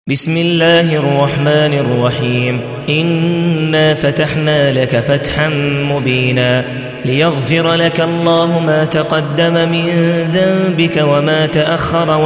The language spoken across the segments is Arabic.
بسم الله الرحمن الرحيم. إنا فتحنا لك فتحا مبينا ليغفر لك الله ما تقدم من ذنبك وما تأخر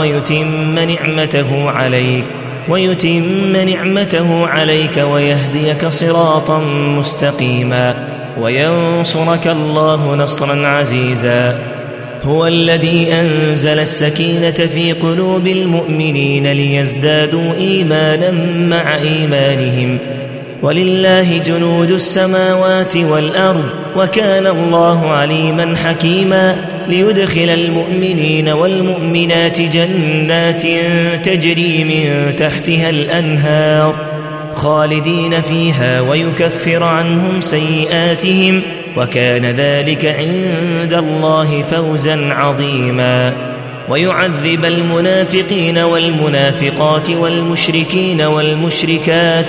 ويتم نعمته عليك ويهديك صراطا مستقيما وينصرك الله نصرا عزيزا. هو الذي أنزل السكينة في قلوب المؤمنين ليزدادوا إيمانا مع إيمانهم ولله جنود السماوات والأرض وكان الله عليما حكيما. ليدخل المؤمنين والمؤمنات جنات تجري من تحتها الأنهار خالدين فيها ويكفر عنهم سيئاتهم وكان ذلك عند الله فوزا عظيما. ويعذب المنافقين والمنافقات والمشركين والمشركات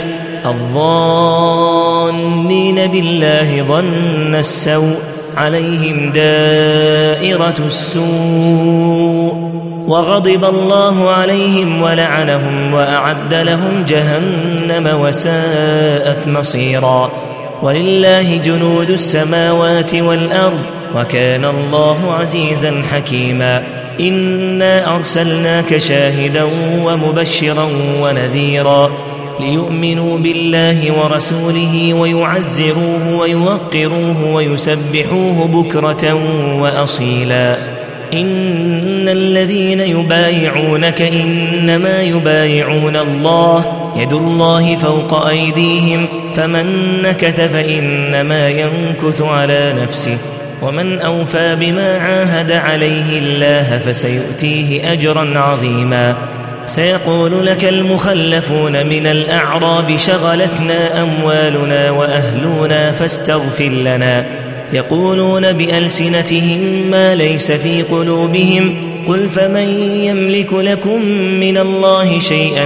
الظانين بالله ظن السوء عليهم دائرة السوء وغضب الله عليهم ولعنهم وأعد لهم جهنم وساءت مصيرا. ولله جنود السماوات والأرض وكان الله عزيزا حكيما. إنا أرسلناك شاهدا ومبشرا ونذيرا ليؤمنوا بالله ورسوله ويعزروه ويوقروه ويسبحوه بكرة وأصيلا. إن الذين يبايعونك إنما يبايعون الله يد الله فوق أيديهم فمن نكث فإنما ينكث على نفسه ومن أوفى بما عاهد عليه الله فسيؤتيه أجرا عظيما. سيقول لك المخلفون من الأعراب شغلتنا أموالنا وأهلنا فاستغفر لنا يقولون بألسنتهم ما ليس في قلوبهم قل فمن يملك لكم من الله شيئا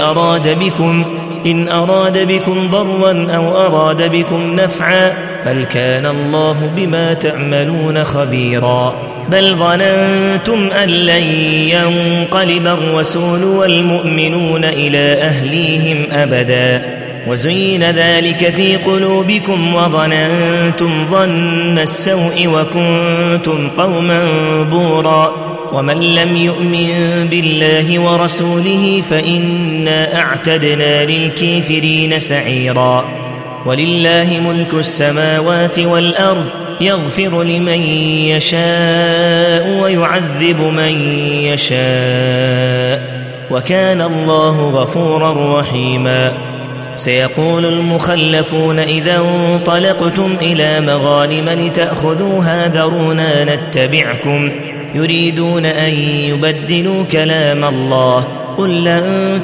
إن أراد بكم ضرا أو أراد بكم نفعا بل كان الله بما تعملون خبيرا. بل ظننتم أن لن ينقلب الرسول والمؤمنون إلى أهليهم أبدا وزين ذلك في قلوبكم وظننتم ظن السوء وكنتم قوما بورا. ومن لم يؤمن بالله ورسوله فإنا أعتدنا للكافرين سعيرا. ولله ملك السماوات والأرض يغفر لمن يشاء ويعذب من يشاء وكان الله غفورا رحيما. سيقول المخلفون إذا انطلقتم إلى مغانم لتأخذوها ذرونا نتبعكم يريدون أن يبدلوا كلام الله قل لن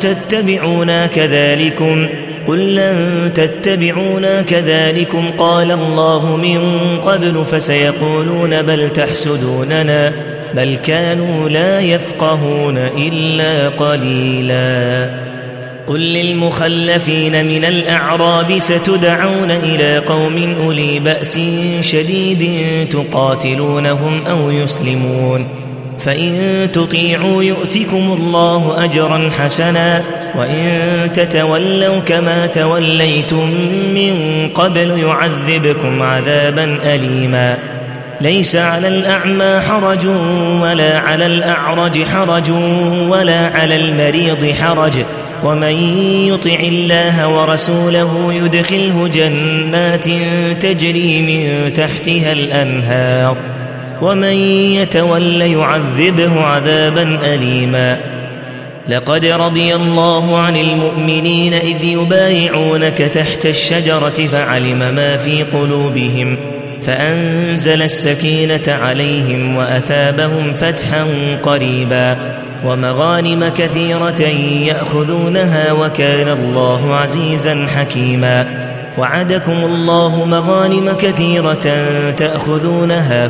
تتبعونا كذلكم قال الله من قبل فسيقولون بل تحسدوننا بل كانوا لا يفقهون إلا قليلا. قل للمخلفين من الأعراب ستدعون إلى قوم أولي بأس شديد تقاتلونهم أو يسلمون فإن تطيعوا يؤتكم الله أجرا حسنا وإن تتولوا كما توليتم من قبل يعذبكم عذابا أليما. ليس على الأعمى حرج ولا على الأعرج حرج ولا على المريض حرج ومن يطع الله ورسوله يدخله جنات تجري من تحتها الأنهار ومن يتول يعذبه عذابا أليما. لقد رضي الله عن المؤمنين إذ يبايعونك تحت الشجرة فعلم ما في قلوبهم فأنزل السكينة عليهم وأثابهم فتحا قريبا ومغانم كثيرة يأخذونها وكان الله عزيزا حكيما. وعدكم الله مغانم كثيرة تأخذونها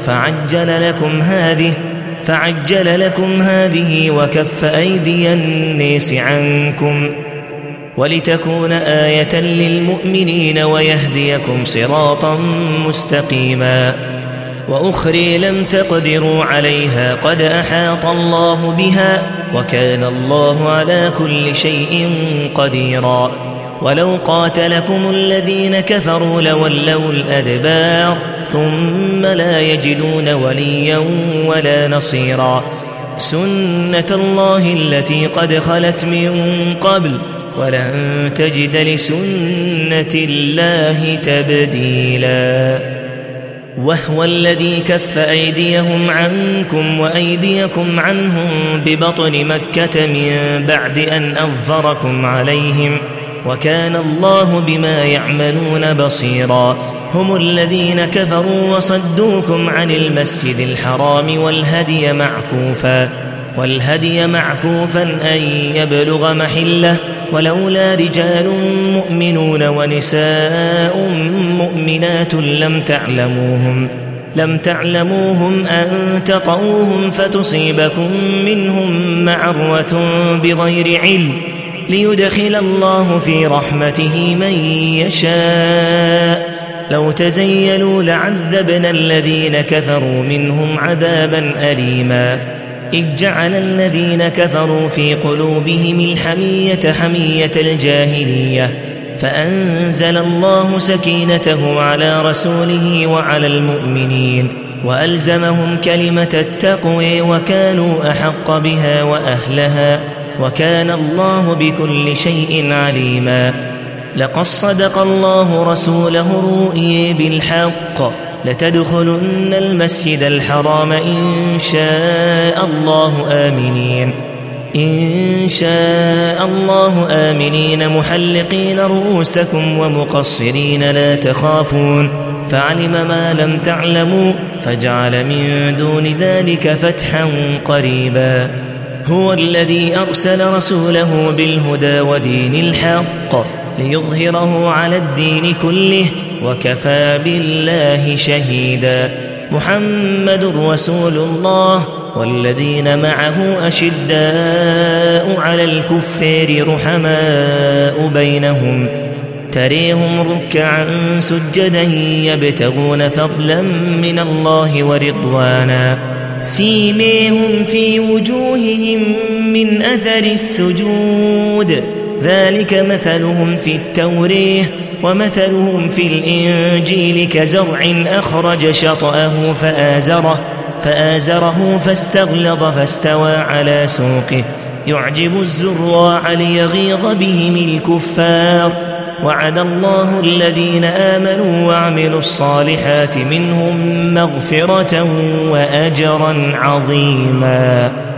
فعجل لكم هذه وكف أيدي الناس عنكم ولتكون آية للمؤمنين ويهديكم صراطا مستقيما. وأخرى لم تقدروا عليها قد أحاط الله بها وكان الله على كل شيء قديرا ولو قاتلكم الذين كفروا لولوا الأدبار ثم لا يجدون وليا ولا نصيرا سنة الله التي قد خلت من قبل ولن تجد لسنة الله تبديلا وهو الذي كف أيديهم عنكم وأيديكم عنهم ببطن مكة من بعد أن أظفركم عليهم وكان الله بما يعملون بصيرا هم الذين كفروا وصدوكم عن المسجد الحرام والهدي معكوفا أن يبلغ محله ولولا رجال مؤمنون ونساء مؤمنات لم تعلموهم أن تطؤوهم فتصيبكم منهم معرة بغير علم ليدخل الله في رحمته من يشاء لو تزيلوا لعذبنا الذين كفروا منهم عذابا أليما إذ جعل الذين كفروا في قلوبهم الحمية حمية الجاهلية فأنزل الله سكينته على رسوله وعلى المؤمنين وألزمهم كلمة التقوى وكانوا أحق بها وأهلها وكان الله بكل شيء عليما لقد صدق الله رسوله الرؤيا بالحق لتدخلن المسجد الحرام إن شاء الله آمنين محلقين رؤوسكم ومقصرين لا تخافون فعلم ما لم تعلموا فجعل من دون ذلك فتحا قريبا هو الذي أرسل رسوله بالهدى ودين الحق ليظهره على الدين كله وكفى بالله شهيدا محمد رسول الله والذين معه أشداء على الكفار رحماء بينهم تريهم ركعا سجدا يبتغون فضلا من الله ورضوانا سيميهم في وجوههم من أثر السجود ذلك مثلهم في التوريه ومثلهم في الإنجيل كزرع أخرج شطأه فآزره فاستغلظ فاستوى على سوقه يعجب الزراع ليغيظ بهم الكفار وعد الله الذين آمنوا وعملوا الصالحات منهم مغفرة وأجرا عظيما